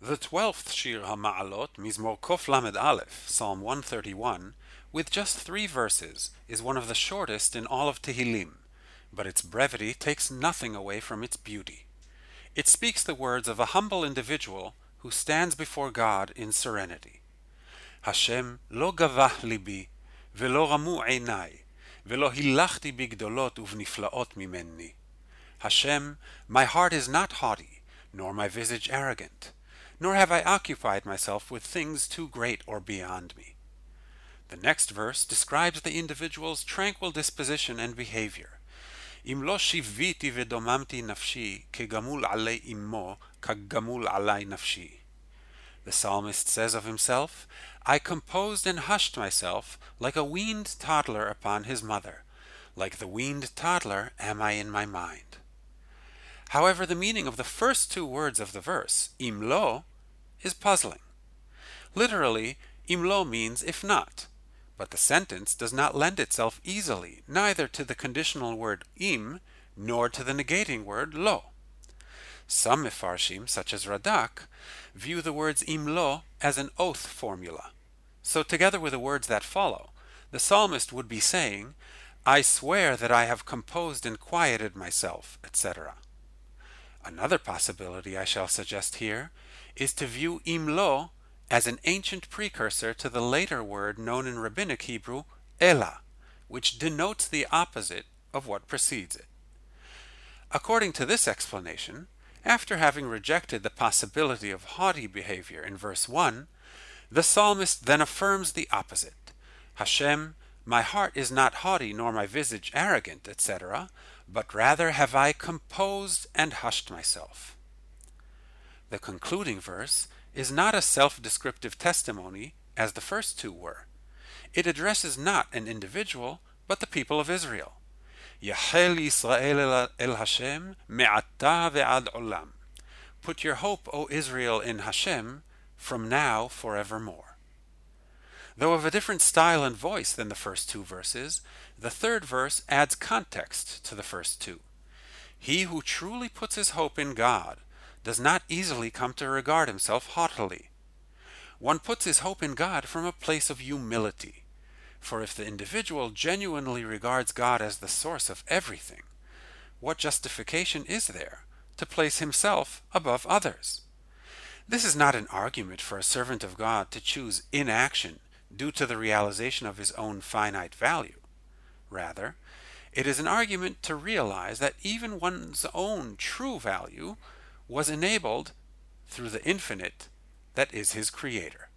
The 12th Shir HaMa'alot, Mizmor Kof Lamed Aleph, Psalm 131, with just 3 verses, is one of the shortest in all of Tehillim, but its brevity takes nothing away from its beauty. It speaks the words of a humble individual who stands before God in serenity. Hashem lo gavah libi, velo ramu einai, velo hilachti bigdolot uvniflaot mimenni. Hashem, my heart is not haughty, nor my visage arrogant, nor have I occupied myself with things too great or beyond me. The next verse describes the individual's tranquil disposition and behavior. Im lo shiviti vedomamti nafshi, kegamul alei immo, kagamul alai nafshi. The psalmist says of himself, I composed and hushed myself like a weaned toddler upon his mother. Like the weaned toddler am I in my mind. However, the meaning of the first 2 words of the verse, im lo, is puzzling. Literally, im lo means if not, but the sentence does not lend itself easily neither to the conditional word im nor to the negating word lo. Some Mefarshim, such as Radak, view the words im lo as an oath formula. So together with the words that follow, the psalmist would be saying, I swear that I have composed and quieted myself, etc. Another possibility I shall suggest here is to view im lo as an ancient precursor to the later word known in Rabbinic Hebrew, ela, which denotes the opposite of what precedes it. According to this explanation, after having rejected the possibility of haughty behavior in verse 1, the psalmist then affirms the opposite. Hashem, my heart is not haughty nor my visage arrogant, etc., but rather have I composed and hushed myself. The concluding verse is not a self-descriptive testimony as the first 2 were. It addresses not an individual, but the people of Israel. Yachel Yisrael el Hashem me'ata ve'ad olam. Put your hope, O Israel, in Hashem, from now forevermore. Though of a different style and voice than the first 2 verses, the 3rd verse adds context to the first 2. He who truly puts his hope in God does not easily come to regard himself haughtily. One puts his hope in God from a place of humility, for if the individual genuinely regards God as the source of everything, what justification is there to place himself above others? This is not an argument for a servant of God to choose inaction due to the realization of his own finite value. Rather, it is an argument to realize that even one's own true value was enabled through the infinite that is his creator.